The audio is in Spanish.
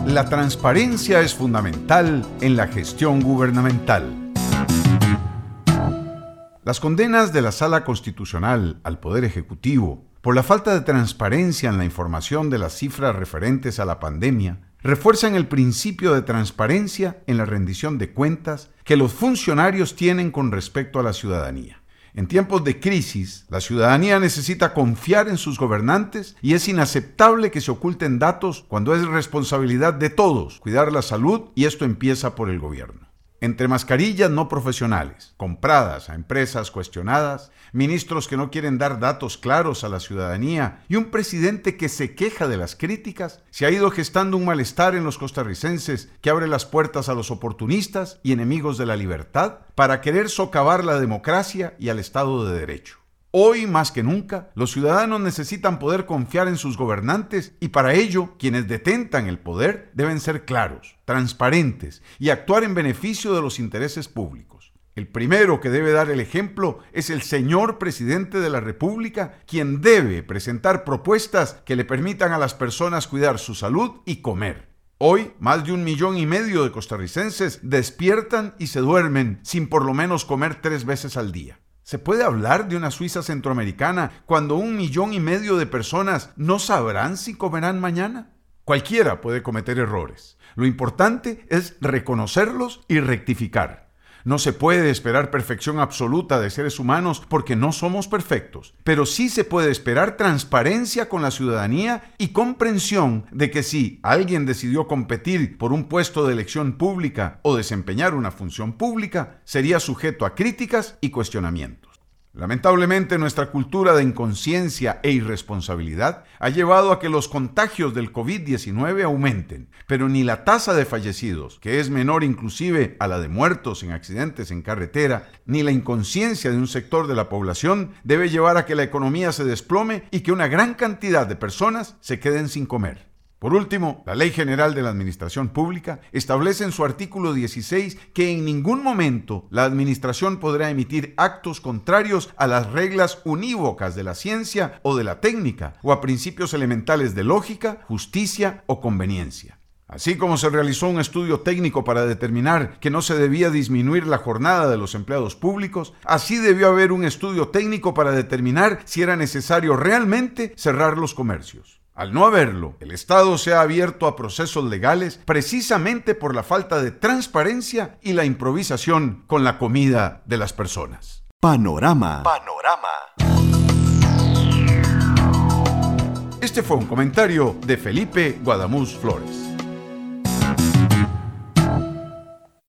La transparencia es fundamental en la gestión gubernamental. Las condenas de la Sala Constitucional al Poder Ejecutivo por la falta de transparencia en la información de las cifras referentes a la pandemia refuerzan el principio de transparencia en la rendición de cuentas que los funcionarios tienen con respecto a la ciudadanía. En tiempos de crisis, la ciudadanía necesita confiar en sus gobernantes y es inaceptable que se oculten datos cuando es responsabilidad de todos cuidar la salud, y esto empieza por el gobierno. Entre mascarillas no profesionales, compradas a empresas cuestionadas, ministros que no quieren dar datos claros a la ciudadanía y un presidente que se queja de las críticas, se ha ido gestando un malestar en los costarricenses que abre las puertas a los oportunistas y enemigos de la libertad para querer socavar la democracia y al Estado de Derecho. Hoy, más que nunca, los ciudadanos necesitan poder confiar en sus gobernantes y para ello, quienes detentan el poder deben ser claros, transparentes y actuar en beneficio de los intereses públicos. El primero que debe dar el ejemplo es el señor presidente de la República, quien debe presentar propuestas que le permitan a las personas cuidar su salud y comer. Hoy, más de 1,5 millones de costarricenses despiertan y se duermen sin por lo menos comer 3 veces al día. ¿Se puede hablar de una Suiza centroamericana cuando 1,5 millones de personas no sabrán si comerán mañana? Cualquiera puede cometer errores. Lo importante es reconocerlos y rectificar. No se puede esperar perfección absoluta de seres humanos porque no somos perfectos, pero sí se puede esperar transparencia con la ciudadanía y comprensión de que si alguien decidió competir por un puesto de elección pública o desempeñar una función pública, sería sujeto a críticas y cuestionamientos. Lamentablemente, nuestra cultura de inconsciencia e irresponsabilidad ha llevado a que los contagios del COVID-19 aumenten, pero ni la tasa de fallecidos, que es menor inclusive a la de muertos en accidentes en carretera, ni la inconsciencia de un sector de la población debe llevar a que la economía se desplome y que una gran cantidad de personas se queden sin comer. Por último, la Ley General de la Administración Pública establece en su artículo 16 que en ningún momento la Administración podrá emitir actos contrarios a las reglas unívocas de la ciencia o de la técnica, o a principios elementales de lógica, justicia o conveniencia. Así como se realizó un estudio técnico para determinar que no se debía disminuir la jornada de los empleados públicos, así debió haber un estudio técnico para determinar si era necesario realmente cerrar los comercios. Al no haberlo, el Estado se ha abierto a procesos legales precisamente por la falta de transparencia y la improvisación con la comida de las personas. Panorama. Este fue un comentario de Felipe Guadamuz Flores.